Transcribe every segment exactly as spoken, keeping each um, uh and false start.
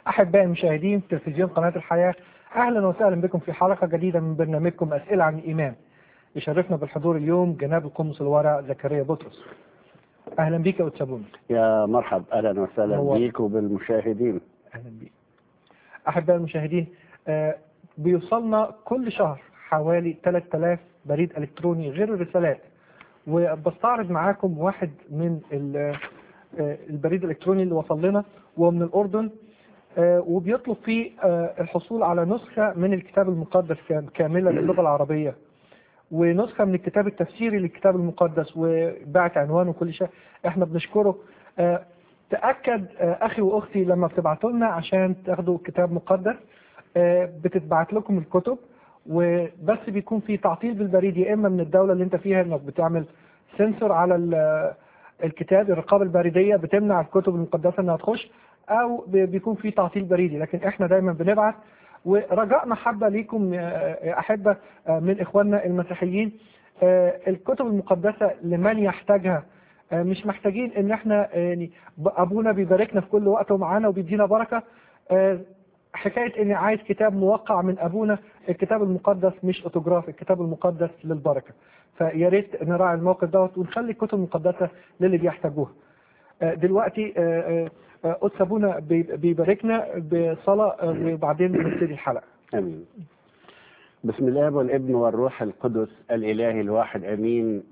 أحبائي المشاهدين في تلفزيون قناة الحياة، أهلا وسهلا بكم في حلقة جديدة من برنامجكم أسئلة عن الإيمان. يشرفنا بالحضور اليوم جناب القمص الورع زكريا بطرس. أهلا بك يا أتسابون. يا مرحب، أهلا وسهلا بيك وبالمشاهدين. أهلا بك. أحبائي المشاهدين، آه بيوصلنا كل شهر حوالي ثلاثة آلاف بريد إلكتروني غير الرسالات، وبستعرض معاكم واحد من البريد الإلكتروني اللي وصل لنا ومن الأردن، آه وبيطلب فيه آه الحصول على نسخة من الكتاب المقدس كاملة باللغة العربية، ونسخة من الكتاب التفسيري للكتاب المقدس، وبعت عنوان وكل شيء. احنا بنشكره. آه تأكد آه أخي وأختي لما بتبعتوا لنا عشان تاخدوا كتاب مقدس، آه بتتبعت لكم الكتب، وبس بيكون في تعطيل بالبريد، يا إما من الدولة اللي انت فيها انك بتعمل سنسور على الكتاب، الرقابة البريدية بتمنع الكتب المقدسة انها تخش، او بيكون في تعطيل بريدي. لكن احنا دايما بنبعت، ورجاء محبة ليكم أحبة من إخواننا المسيحيين، الكتب المقدسة لمن يحتاجها. مش محتاجين إن احنا يعني أبونا بيباركنا في كل وقت ومعانا وبيدينا بركة. حكاية إني عايز كتاب موقع من أبونا، الكتاب المقدس مش أوتوغراف، الكتاب المقدس للبركة. فيا ريت نراعي الموقف دوت ونخلي الكتب المقدسة للي بيحتاجوها. دلوقتي قدس أبونا بيباركنا بصلاة وبعدين نبتدي الحلقة. امين. بسم الله والابن والروح القدس الاله الواحد امين.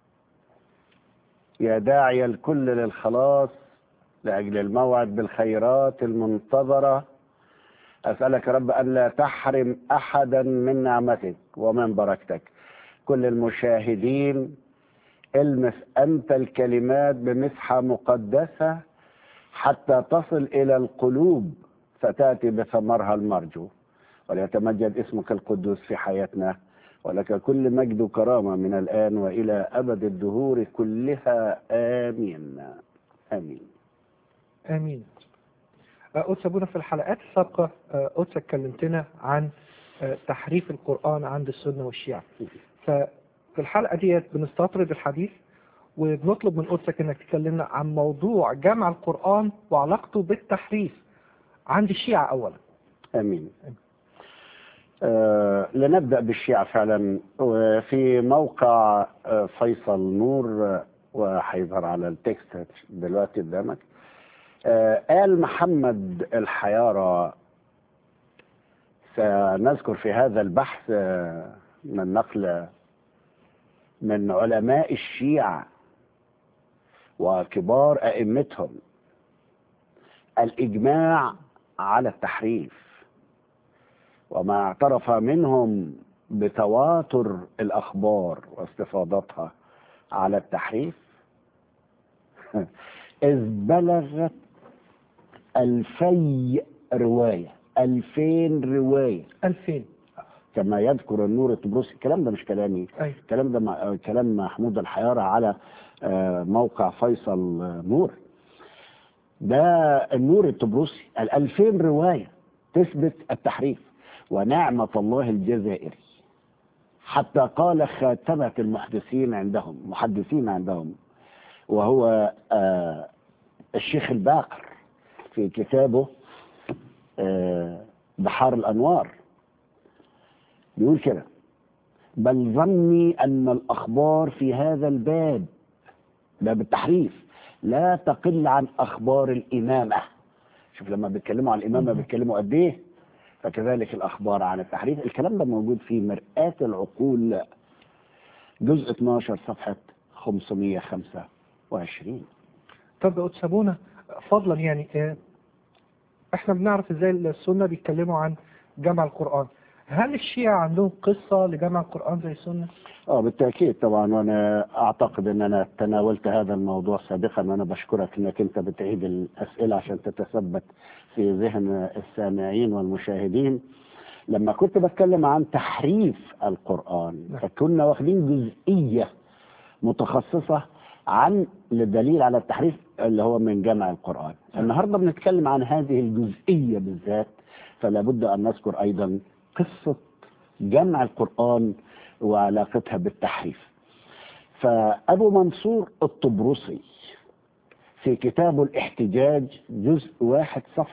يا داعي الكل للخلاص لاجل الموعد بالخيرات المنتظره، اسالك يا رب ان لا تحرم احدا من نعمتك ومن بركتك. كل المشاهدين المس انت الكلمات بمسحه مقدسه حتى تصل إلى القلوب فتأتي بثمرها المرجو، وليتمجد اسمك القدوس في حياتنا، ولك كل مجد وكرامة من الآن وإلى أبد الدهور كلها. آمين آمين آمين. قدس أبونا، في الحلقات السابقة قدس اتكلمتنا عن تحريف القرآن عند السنة والشيعة، ففي الحلقة ديت بنستطرد الحديث وبنطلب من قدسك انك تكلمنا عن موضوع جمع القرآن وعلاقته بالتحريف عند الشيعة اولا. امين. آه لنبدأ بالشيعة فعلا. وفي موقع آه فيصل نور، آه وهيظهر على التكست دلوقتي قدامك، آه قال محمد الحيارى، سنذكر في هذا البحث آه من نقل من علماء الشيعة وكبار أئمتهم الإجماع على التحريف، وما اعترف منهم بتواتر الأخبار واستفاضتها على التحريف إذ بلغت ألفي رواية. ألفين رواية. ألفين كما يذكر النور الطبرسي. الكلام ده مش كلامي، أيوة. الكلام ده كلام محمود الحيارى على موقع فيصل نور. ده النور الطبرسي. الألفين رواية تثبت التحريف، ونعمة الله الجزائري حتى قال خاتمة المحدثين عندهم محدثين عندهم وهو آه الشيخ الباقر في كتابه آه بحار الأنوار، بيقول كده: بل ظني أن الأخبار في هذا الباب، باب التحريف، لا تقل عن أخبار الإمامة. شوف لما بيتكلموا عن الإمامة بيتكلموا قد إيه، فكذلك الأخبار عن التحريف. الكلام ده موجود في مرآة العقول جزء اثناشر صفحة خمسمائة وخمسة وعشرين. طب يا قدس أبونا فضلا، يعني احنا بنعرف ازاي السنة بيتكلموا عن جمع القرآن، هل الشيعة عندهم قصة لجمع القرآن زي السنة؟ اه بالتأكيد طبعا، وانا اعتقد ان انا تناولت هذا الموضوع سابقا، وانا بشكرك انك انت بتعيد الاسئلة عشان تتثبت في ذهن السامعين والمشاهدين. لما كنت بتكلم عن تحريف القرآن فكنا واخدين جزئية متخصصة عن الدليل على التحريف اللي هو من جمع القرآن. النهاردة بنتكلم عن هذه الجزئية بالذات، فلا بد أن نذكر أيضا قصة جمع القرآن وعلاقتها بالتحريف. فأبو منصور الطبرسي في كتابه الاحتجاج جزء واحد صفحة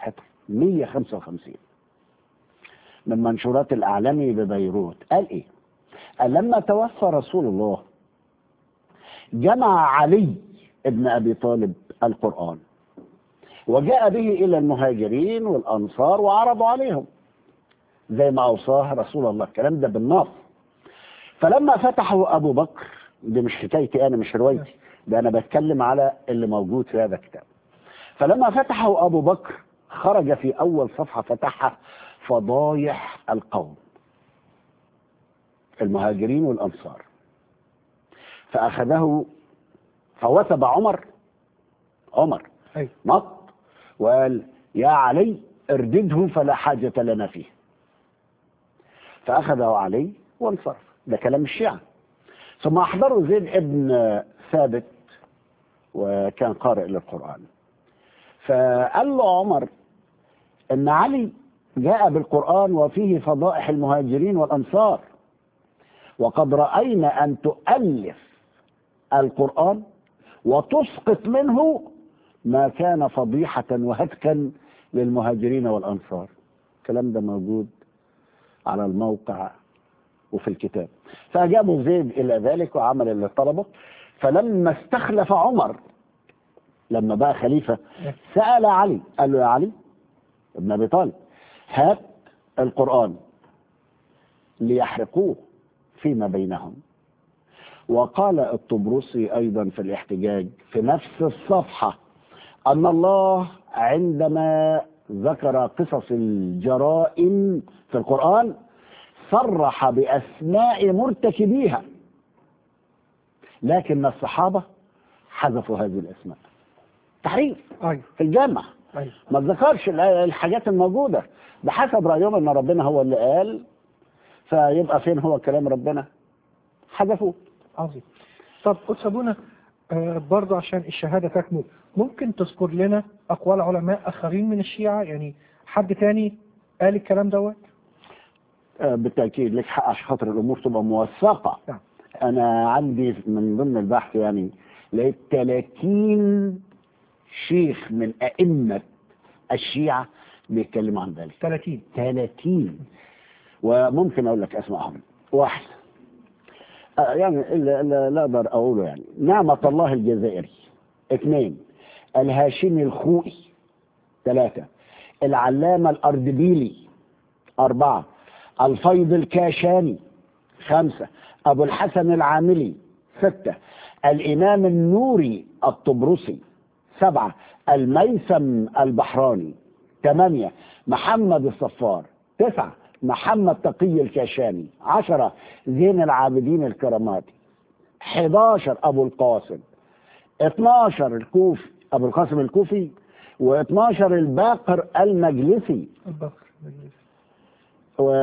مية وخمسة وخمسين من منشورات الأعلامي ببيروت. قال إيه؟ قال لما توفى رسول الله جمع علي ابن أبي طالب القرآن وجاء به إلى المهاجرين والأنصار وعرضوا عليهم زي ما أوصاه رسول الله. الكلام ده بالنص. فلما فتحه أبو بكر، دي مش حكايتي أنا، مش روايتي، ده أنا بتكلم على اللي موجود في هذا الكتاب. فلما فتحه أبو بكر خرج في أول صفحة فتحها فضايح القوم المهاجرين والأنصار، فأخذه فوثب عمر عمر أيوة. نط وقال يا علي اردده فلا حاجة لنا فيه، فأخذه علي وانصرف. ده كلام الشيعة. ثم أحضروا زيد ابن ثابت وكان قارئ للقرآن، فقال له عمر إن علي جاء بالقرآن وفيه فضائح المهاجرين والأنصار، وقد رأينا أن تؤلف القرآن وتسقط منه ما كان فضيحة وهتكا للمهاجرين والأنصار. الكلام ده موجود على الموقع وفي الكتاب. فأجابوا زيد إلى ذلك وعمل اللي طلبه. فلما استخلف عمر لما بقى خليفة سأل علي، قال له يا علي ابن أبي طالب هات القرآن ليحرقوه فيما بينهم. وقال الطبرسي أيضا في الاحتجاج في نفس الصفحة أن الله عندما ذكر قصص الجرائم في القرآن صرح بأسماء مرتكبيها، لكن الصحابة حذفوا هذه الأسماء. تحريف أيوة. في الجامع. أيوة. ما تذكرش الحاجات الموجودة بحسب رأيهم أن ربنا هو اللي قال، فيبقى فين هو كلام ربنا؟ حذفوه. عظيم. طب قدس أبونا آه برضه عشان الشهادة تكمل، ممكن تذكر لنا أقوال علماء آخرين من الشيعة؟ يعني حد تاني قال الكلام دوت؟ آه بالتأكيد لك حق عشان خاطر الأمور تبقى موثقة. نعم. أنا عندي من ضمن البحث يعني لقيت ثلاثين شيخ من أئمة الشيعة بيتكلموا عن ذلك. ثلاثين ثلاثين وممكن أقول لك أسمائهم. واحد آه يعني إلا لا أقدر أقوله، يعني نعمة الله الجزائري. اثنين الهاشمي الخوئي. ثلاثة العلامة الأردبيلي. أربعة الفيض الكاشاني. خمسة أبو الحسن العاملي. ستة الإمام النوري الطبرسي. سبعة الميثم البحراني. ثمانية محمد الصفار. تسعة محمد تقي الكاشاني. عشرة زين العابدين الكراماتي. حداشر أبو القاسم. اثناشر الكوفي أبو القاسم الكوفي. واثناشر الباقر المجلسي. الباقر المجلسي. و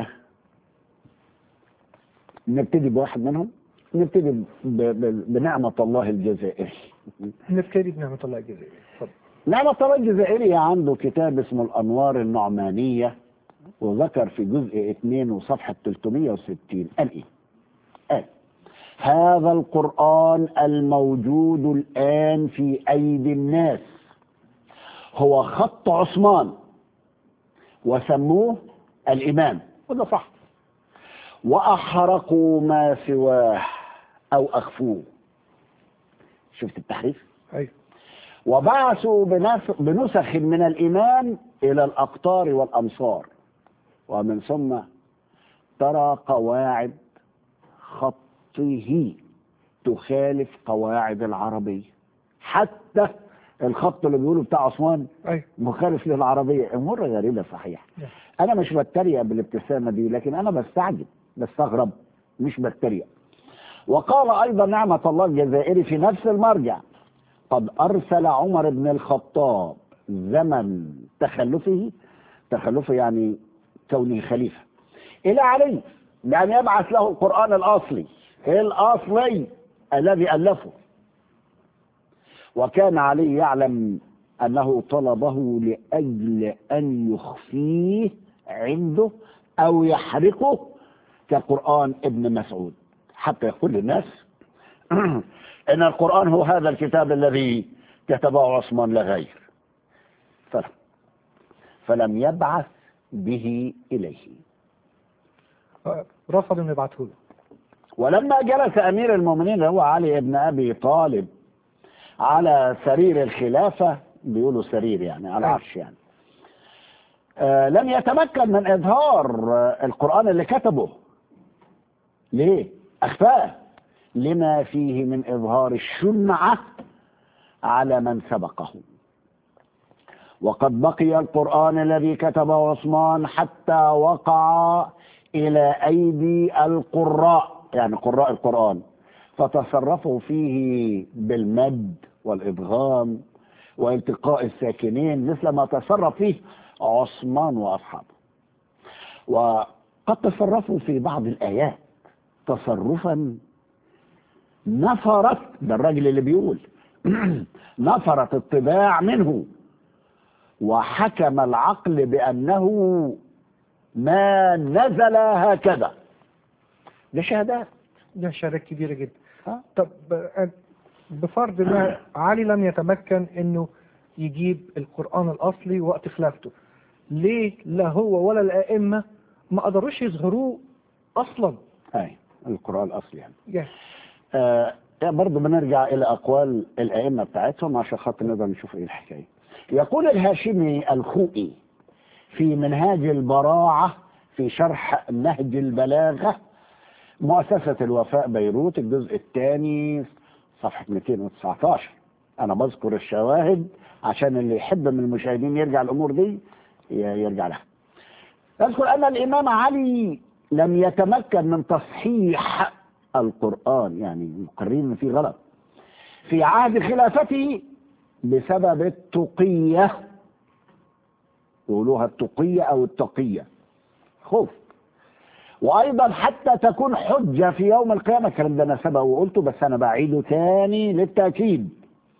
نبتدي بواحد منهم. نبتدي ب... ب... بنعمة الله الجزائري. نبتدي بنعمة الله الجزائري. طب. نعمة الله الجزائري عنده كتاب اسمه الأنوار النعمانية، وذكر في جزء اثنين وصفحة ثلاثمائة وستين قال إيه؟ قال هذا القرآن الموجود الآن في أيدي الناس هو خط عثمان وسموه الإمام، وده صح، وأحرقوا ما سواه أو أخفوه. شفت التحريف؟ أيوة. وبعثوا بنسخ من الإمام إلى الأقطار والأمصار، ومن ثم ترى قواعد خطه تخالف قواعد العربية. حتى الخط اللي بيقولوا بتاع عثمان أيوة. مخالف للعربية. أمور غريبة صحيح. نعم. أنا مش بتريق بالابتسامة دي، لكن أنا بستعجب بستغرب مش بتريق. وقال أيضا نعمة الله الجزائري في نفس المرجع قد أرسل عمر بن الخطاب زمن تخلفه، تخلفه يعني كونه خليفة، إلى علي بأن يبعث له القرآن الأصلي الأصلي الذي ألفه، وكان علي يعلم أنه طلبه لأجل أن يخفيه عنده أو يحرقه كقرآن ابن مسعود، حتى يقول للناس إن القرآن هو هذا الكتاب الذي كتبه عثمان لا غير. فلم يبعث به إليه. آه، رفض انه يبعته له. ولما جلس أمير المؤمنين هو علي بن أبي طالب على سرير الخلافة، بيقولوا سرير يعني على العرش يعني، آه لم يتمكن من إظهار آه القرآن اللي كتبه. ليه؟ أخفاه لما فيه من إظهار الشنعة على من سبقه. وقد بقي القرآن الذي كتبه عثمان حتى وقع إلى أيدي القراء، يعني قراء القرآن، فتصرفوا فيه بالمد والإدغام والتقاء الساكنين مثل ما تصرف فيه عثمان وأصحابه. وقد تصرفوا في بعض الآيات تصرفا نفرت، ده الراجل اللي بيقول نفرت الطباع منه، وحكم العقل بأنه ما نزل هكذا. ده شهادات، ده شهادات كبيرة جدا. ها؟ طب آه، بفرض ان علي لم يتمكن انه يجيب القرآن الأصلي وقت خلافته، ليه لا هو ولا الأئمة ما قدروش يظهروه أصلا؟ أي القرآن الأصلي يعني. يعني آه برضه بنرجع إلى أقوال الأئمة بتاعتهم عشان خاطر نقدر نشوف إيه الحكاية. يقول الهاشمي الخوئي في منهاج البراعة في شرح نهج البلاغة، مؤسسة الوفاء بيروت، الجزء الثاني صفحة مئتين وتسعة عشر. أنا بذكر الشواهد عشان اللي يحب من المشاهدين يرجع الأمور دي يرجع لها. أذكر أن الإمام علي لم يتمكن من تصحيح القرآن، يعني مقررين إن فيه غلط في عهد خلافته بسبب التقية، يقولوها التقية أو التقية، خوف. وأيضا حتى تكون حجة في يوم القيامة، الكلام ده أنا سبق وقلته بس أنا بعيده تاني للتأكيد،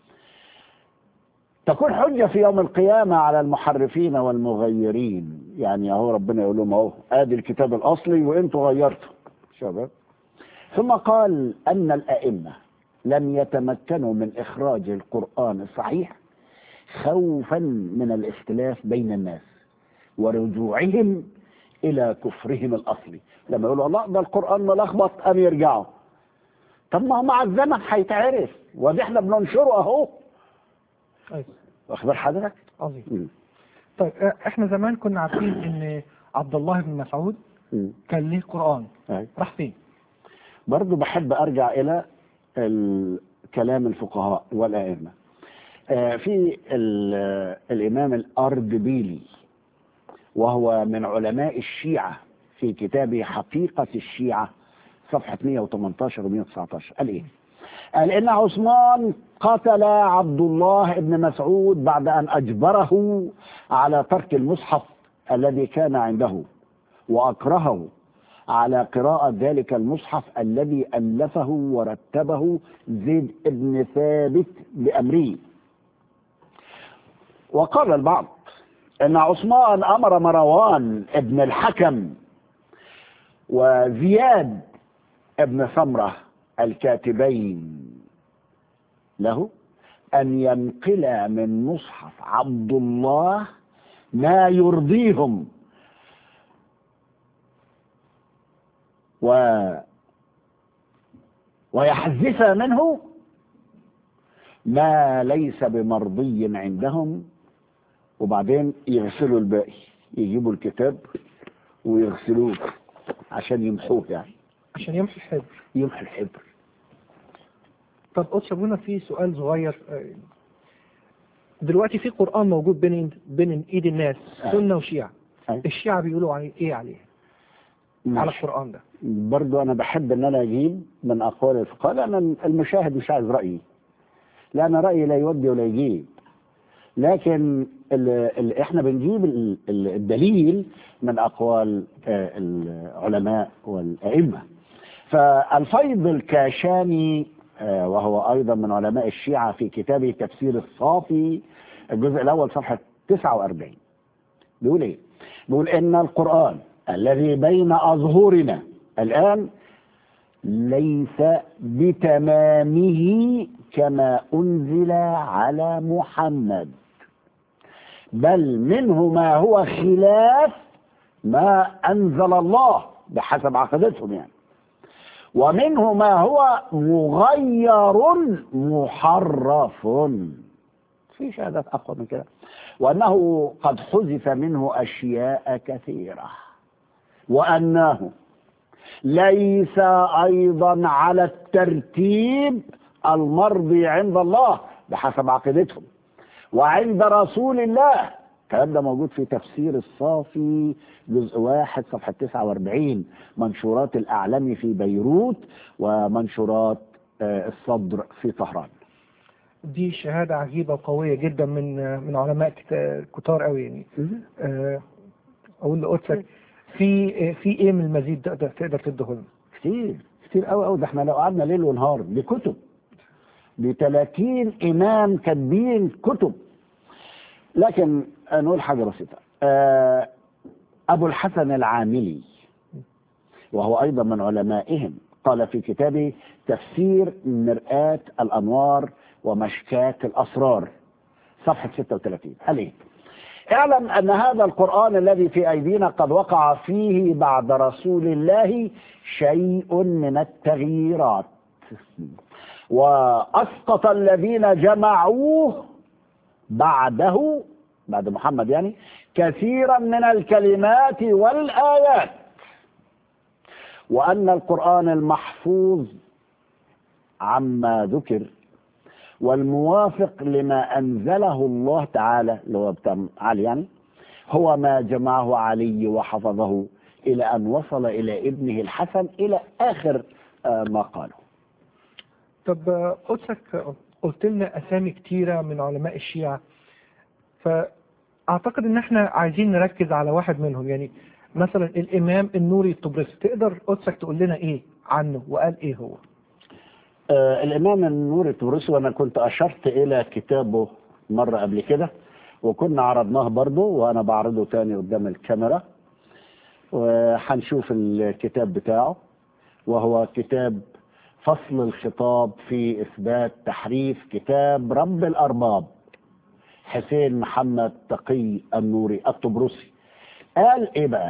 تكون حجة في يوم القيامة على المحرفين والمغيرين. يعني أهو ربنا يقول لهم أهو آدي الكتاب الأصلي وأنتوا غيرتوا شباب. ثم قال أن الأئمة لم يتمكنوا من إخراج القرآن الصحيح خوفا من الاختلاف بين الناس ورجوعهم إلى كفرهم الأصلي. لما يقولوا الله ده القرآن ملخبط أم يرجعوا، طب ما هو مع الزمن هيتعرف ودي احنا بننشره أهو. أيوة. واخبار حضرتك؟ عظيم. مم. طيب آه، احنا زمان كنا عارفين ان عبد الله بن مسعود مم. كان ليه قرآن، أي. راح فين؟ برضو بحب أرجع إلى كلام الفقهاء والأئمة. آه، في ال- الإمام الأردبيلي وهو من علماء الشيعة في كتابه حقيقة الشيعة صفحة مئة وثمانية عشر و مئة وتسعة عشر قال إيه؟ قال إن عثمان قتل عبد الله بن مسعود بعد أن أجبره على ترك المصحف الذي كان عنده، وأكرهه على قراءة ذلك المصحف الذي ألفه ورتبه زيد بن ثابت بأمره. وقال البعض ان عثمان امر مروان ابن الحكم وزياد ابن سمرة الكاتبين له ان ينقلا من مصحف عبد الله ما يرضيهم و ويحذف منه ما ليس بمرضي عندهم، وبعدين يغسلوا الباقي، يجيبوا الكتاب ويغسلوه عشان يمحوه، يعني عشان يمحي الحبر. يمحي الحبر. طب قدس ابونا في سؤال صغير، آه، دلوقتي في قرآن موجود بين بين ايد الناس سنة وشيعة، أي. الشيعة بيقولوا عليه ايه عليه؟ ماشي. على القرآن ده برضو انا بحب ان انا اجيب من اقوال الفقهاء، لان المشاهد مش عايز رايي، لان رايي لا يودي ولا يجيب، لكن اللي احنا بنجيب ال- ال- الدليل من اقوال آه، العلماء والائمه. فالفيض الكاشاني آه، وهو ايضا من علماء الشيعه في كتابه تفسير الصافي الجزء الاول صفحه تسعة وأربعين بيقول ايه؟ بيقول ان القران الذي بين اظهرنا الان ليس بتمامه كما انزل على محمد، بل منه ما هو خلاف ما أنزل الله بحسب عقيدتهم يعني، ومنه ما هو مغير محرف، في شهادات أقوى من كده، وأنه قد حذف منه أشياء كثيرة، وأنه ليس أيضا على الترتيب المرضي عند الله بحسب عقيدتهم وعند رسول الله. الكلام ده موجود في تفسير الصافي جزء واحد صفحة تسعة وأربعين، منشورات الأعلامي في بيروت ومنشورات الصدر في طهران. دي شهادة عجيبة وقوية جدا من من علماء كتار قوي يعني. أقول لقدسك في في إيه من المزيد تقدر تقدر تديه لنا؟ كتير كتير قوي قوي، ده احنا لو قعدنا ليل ونهار بكتب ب ثلاثين إمام كاتبين كتب. لكن نقول حاجة بسيطة. أبو الحسن العاملي وهو أيضا من علمائهم قال في كتابه تفسير مرآة الأنوار ومشكات الأسرار صفحة ستة وثلاثين قال إيه؟ اعلم أن هذا القرآن الذي في أيدينا قد وقع فيه بعد رسول الله شيء من التغييرات، وأسقط الذين جمعوه بعده بعد محمد يعني كثيرا من الكلمات والآيات، وأن القرآن المحفوظ عما ذكر والموافق لما أنزله الله تعالى اللي هو بتاع علي يعني هو ما جمعه علي وحفظه إلى أن وصل إلى ابنه الحسن إلى آخر ما قاله. طب قدسك قلت لنا أسامي كتيرة من علماء الشيعة، فأعتقد إن احنا عايزين نركز على واحد منهم، يعني مثلا الإمام النوري الطبرسي، تقدر قدسك تقول لنا إيه عنه وقال إيه هو؟ آه الإمام النوري الطبرسي، وأنا كنت أشرت إلى كتابه مرة قبل كده وكنا عرضناه برضه وأنا بعرضه تاني قدام الكاميرا، وحنشوف الكتاب بتاعه، وهو كتاب فصل الخطاب في إثبات تحريف كتاب رب الأرباب حسين محمد تقي النوري الطبرسي. قال إيه بقى؟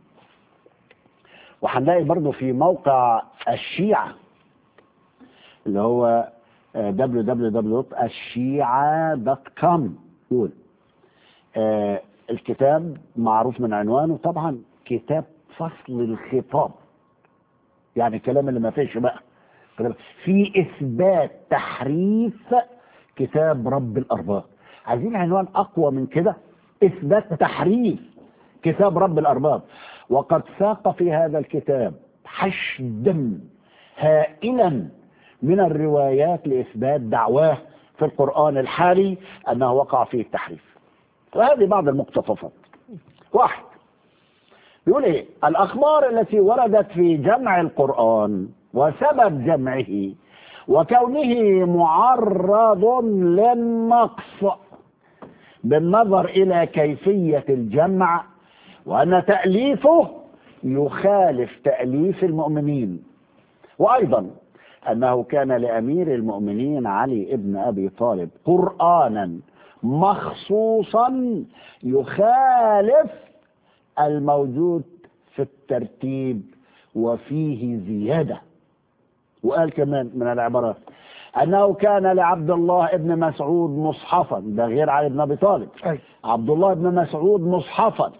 وهنلاقي برضه في موقع الشيعة اللي هو دبليو دبليو دبليو دوت الشيعة دوت كوم. يقول آه الكتاب معروف من عنوانه طبعا كتاب فصل الخطاب، يعني الكلام اللي ما فيش بقى في إثبات تحريف كتاب رب الأرباب. عايزين عنوان أقوى من كده؟ إثبات تحريف كتاب رب الأرباب. وقد ساق في هذا الكتاب حشدا هائلا من الروايات لإثبات دعواه في القرآن الحالي أنه وقع فيه التحريف. وهذه بعض المقتطفات. واحد يقول إيه؟ الأخبار التي وردت في جمع القرآن وسبب جمعه وكونه معرض للنقص بالنظر إلى كيفية الجمع، وأن تأليفه يخالف تأليف المؤمنين، وأيضا أنه كان لأمير المؤمنين علي ابن أبي طالب قرآنا مخصوصا يخالف الموجود في الترتيب وفيه زيادة. وقال كمان من العبارات أنه كان لعبد الله ابن مسعود مصحفا، ده غير علي بن أبي طالب، أي. عبد الله بن مسعود مصحفا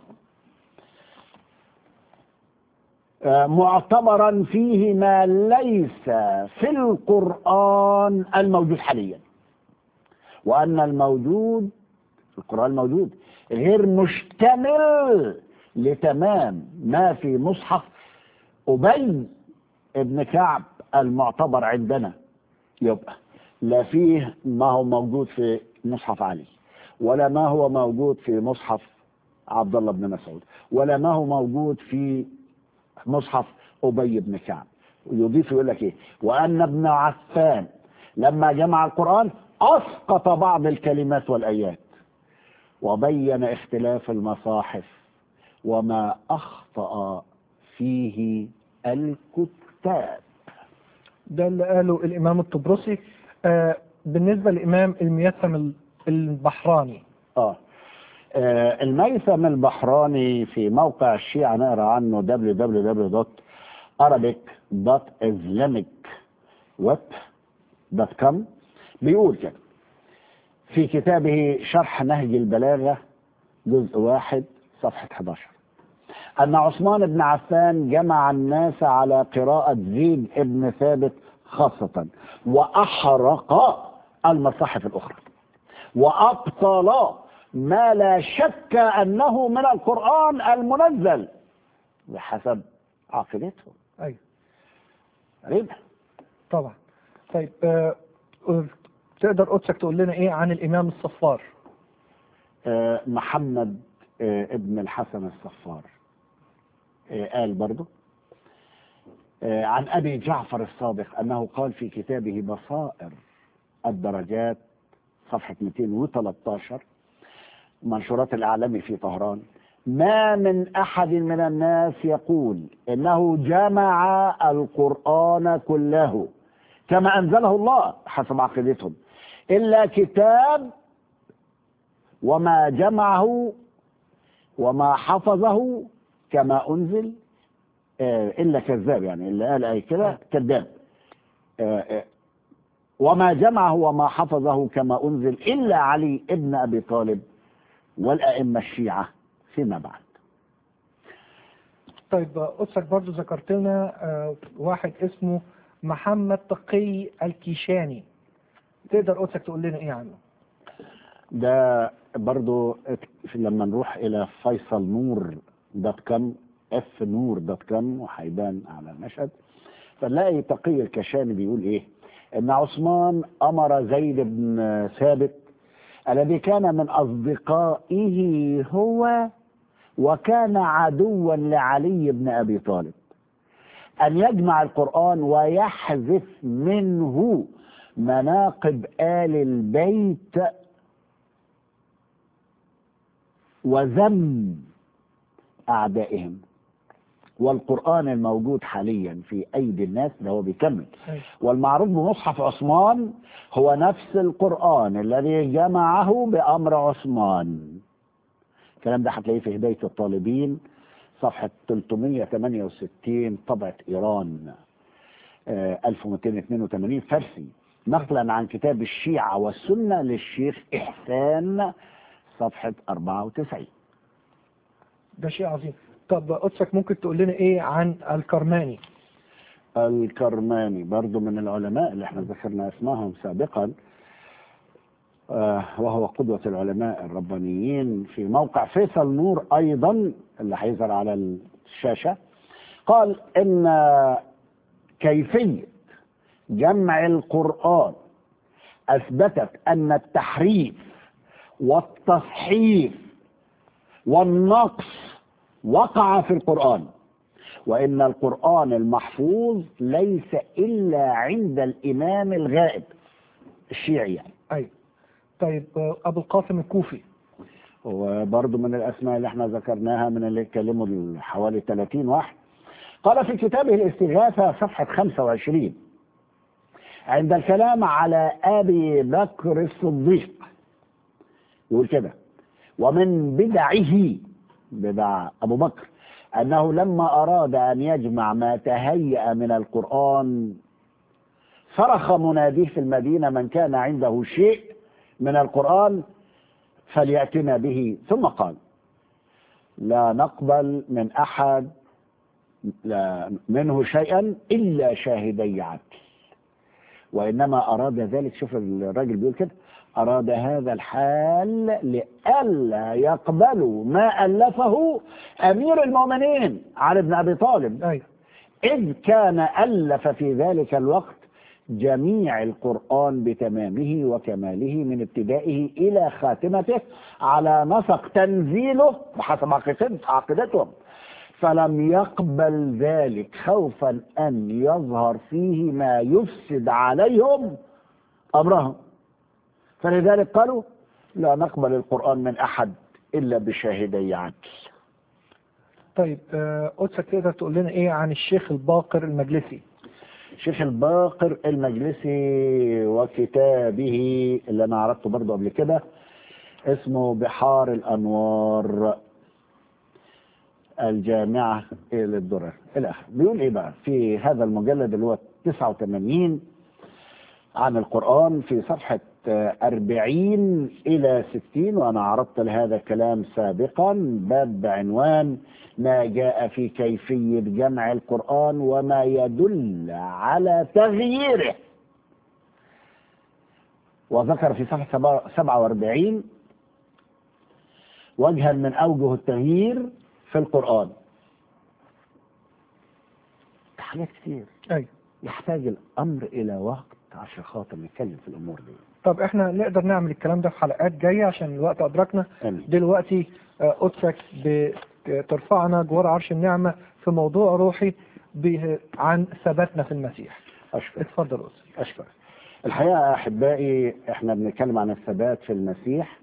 معتبرا فيه ما ليس في القرآن الموجود حاليا، وأن الموجود القرآن الموجود غير مشتمل لتمام ما في مصحف أبي ابن كعب المعتبر عندنا. يبقى لا فيه ما هو موجود في مصحف علي، ولا ما هو موجود في مصحف عبد الله بن مسعود، ولا ما هو موجود في مصحف أبي بن كعب. ويضيف يقول لك إيه؟ وأن ابن عفان لما جمع القرآن أسقط بعض الكلمات والآيات وبين اختلاف المصاحف وما أخطأ فيه الكتاب. ده اللي قاله الإمام الطبرسي. آه بالنسبة للإمام الميثم البحراني، آه آه الميثم البحراني في موقع الشيعة نقرا عنه دبليو دبليو دبليو دوت arabic دوت islamic web دوت كوم بيقول كده في كتابه شرح نهج البلاغة جزء واحد صفحة احد عشر أن عثمان بن عفان جمع الناس على قراءة زيد بن ثابت خاصة وأحرق المصاحف الأخرى وأبطل ما لا شك أنه من القرآن المنزل بحسب عقيدتهم. أيوة غريبة طبعا. طيب آه تقدر قدسك تقول لنا إيه عن الإمام الصفار؟ آه محمد آه ابن الحسن الصفار آه قال برضه آه عن أبي جعفر الصادق أنه قال في كتابه بصائر الدرجات صفحة مئتين وثلاثة عشر منشورات الأعلامي في طهران ما من أحد من الناس يقول إنه جمع القرآن كله كما أنزله الله حسب عقيدتهم إلا كتاب وما جمعه وما حفظه كما أنزل إلا كذاب، يعني اللي قال أي كده كذاب. وما جمعه وما حفظه كما أنزل إلا علي ابن أبي طالب والأئمة الشيعة فيما بعد. طيب قدسك برضو ذكرت لنا واحد اسمه محمد تقي الكيشاني، تقدر قدسك تقول لنا ايه عنه؟ ده برضو لما نروح الى فيصل نور دوت كوم اف نور دوت كوم وهيبان على المشهد فنلاقي تقي الكيشاني بيقول ايه؟ ان عثمان امر زيد بن ثابت الذي كان من اصدقائه هو وكان عدوا لعلي بن ابي طالب ان يجمع القرآن ويحذف منه مناقب آل البيت وذم أعدائهم، والقرآن الموجود حاليا في أيدي الناس ده هو بيكمل. والمعروف بمصحف عثمان هو نفس القرآن الذي جمعه بأمر عثمان. الكلام ده هتلاقيه في هداية الطالبين صفحة ثلاثمئة وثمانية وستين طبعة إيران آه ألف ومئتين واثنين وثمانين فارسي نقلا عن كتاب الشيعة والسنة للشيخ إحسان صفحة أربعة وتسعين. ده شيء عظيم. طب قدسك ممكن تقول لنا ايه عن الكرماني؟ الكرماني برضو من العلماء اللي احنا ذكرنا اسمهم سابقا آه وهو قدوة العلماء الربانيين في موقع فيصل نور ايضا اللي هيظهر على الشاشة. قال ان كيفية جمع القرآن اثبتت ان التحريف والتصحيف والنقص وقع في القرآن، وإن القرآن المحفوظ ليس إلا عند الإمام الغائب الشيعي يعني. أيوة. طيب أبو القاسم الكوفي وبرضه من الأسماء اللي احنا ذكرناها من اللي اتكلموا حوالي ثلاثين واحد. قال في كتابه الاستغاثة صفحة خمسة وعشرين عند الكلام على أبي بكر الصديق يقول كده: ومن بدعه بدع أبو بكر أنه لما أراد أن يجمع ما تهيأ من القرآن صرخ مناديه في المدينة: من كان عنده شيء من القرآن فليأتنا به. ثم قال: لا نقبل من أحد لا منه شيئا إلا شاهدي عدل. وإنما أراد ذلك، شوف الراجل بيقول كده، أراد هذا الحال لئلا يقبلوا ما ألفه أمير المؤمنين علي بن أبي طالب. أيوة. إذ كان ألف في ذلك الوقت جميع القرآن بتمامه وكماله من ابتدائه إلى خاتمته على نسق تنزيله بحسب عقيدتهم، فلم يقبل ذلك خوفا أن يظهر فيه ما يفسد عليهم أمرهم، فلذلك قالوا: لا نقبل القرآن من أحد إلا بشاهدي عدل. طيب قدسك تقدر تقول لنا إيه عن الشيخ الباقر المجلسي؟ الشيخ الباقر المجلسي وكتابه اللي أنا عرضته برضه قبل كده اسمه بحار الأنوار الجامعة للدرر إلى آخره. بيقول إيه بقى في هذا المجلد اللي هو تسعة وثمانين عن القرآن في صفحة أربعين إلى ستين، وأنا عرضت لهذا الكلام سابقا، باب بعنوان ما جاء في كيفية جمع القرآن وما يدل على تغييره. وذكر في صفحة سبعة وأربعين وجها من أوجه التغيير في القرآن. حاجات كتير أيوة. يحتاج الأمر إلى وقت عشان خاطر نتكلم في الأمور دي. طب احنا نقدر نعمل الكلام ده في حلقات جاية عشان الوقت أدركنا. أمين. دلوقتي قدسك بترفعنا جوار عرش النعمة في موضوع روحي عن ثباتنا في المسيح. أشكر. اتفضل قدسك. أشكر. الحقيقة أحبائي احنا بنتكلم عن الثبات في المسيح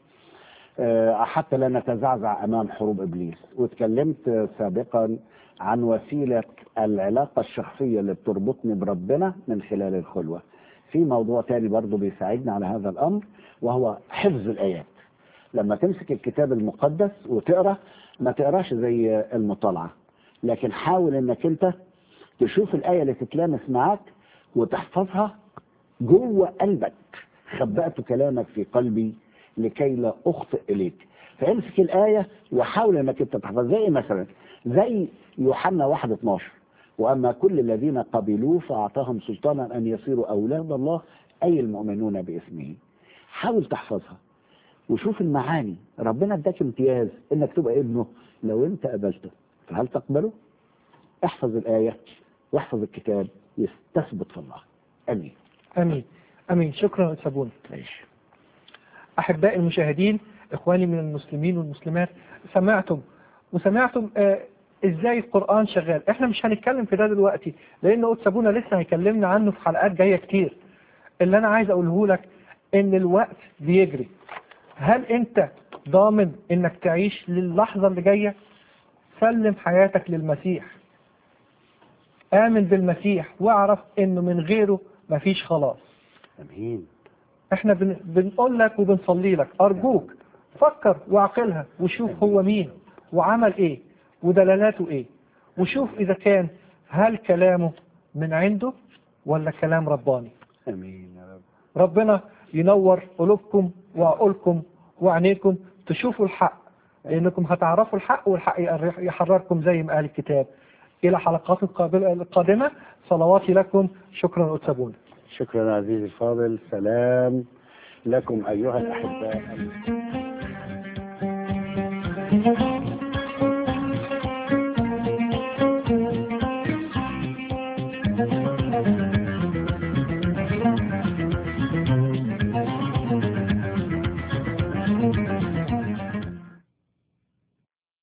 حتى لا نتزعزع أمام حروب إبليس، واتكلمت سابقا عن وسيلة العلاقة الشخصية اللي بتربطني بربنا من خلال الخلوة. في موضوع تاني برضو بيساعدنا على هذا الأمر وهو حفظ الآيات. لما تمسك الكتاب المقدس وتقرأ ما تقراش زي المطالعة، لكن حاول انك انت تشوف الآية اللي تتلامس معاك وتحفظها جوه قلبك. خبأت كلامك في قلبي لكي لا أخطئ إليك. فامسك الآية وحاول انك انت تحفظ. زي مثلا زي يوحنا واحد اتناشر، وأما كل الذين قبلوه فأعطاهم سلطانا أن يصيروا أولاد الله أي المؤمنون باسمه. حاول تحفظها وشوف المعاني. ربنا اداك امتياز انك تبقى ابنه لو انت قبلته، فهل تقبله؟ احفظ الآية واحفظ الكتاب تثبت في الله. امين امين امين. شكرا يا سابون. ماشي. احبائي المشاهدين، اخواني من المسلمين والمسلمات، سمعتم وسمعتم آه ازاي القرآن شغال. احنا مش هنتكلم في ده دلوقتي لان قدس ابونا لسه هيكلمنا عنه في حلقات جاية كتير. اللي انا عايز اقوله لك ان الوقت بيجري. هل انت ضامن انك تعيش للحظة اللي جاية؟ سلم حياتك للمسيح، آمن بالمسيح واعرف انه من غيره مفيش خلاص. امين. احنا بن... بنقول لك وبنصلي لك ارجوك فكر واعقلها وشوف هو مين وعمل ايه ودلالاته ايه، وشوف اذا كان هل كلامه من عنده ولا كلام رباني. امين يا رب. ربنا ينور قلوبكم وعقولكم وعينيكم تشوفوا الحق، لانكم هتعرفوا الحق والحق يحرركم زي ما قال الكتاب. الى حلقات القادمة صلواتي لكم. شكرا قدس ابونا. شكرا عزيزي الفاضل. سلام لكم ايها الاحباء.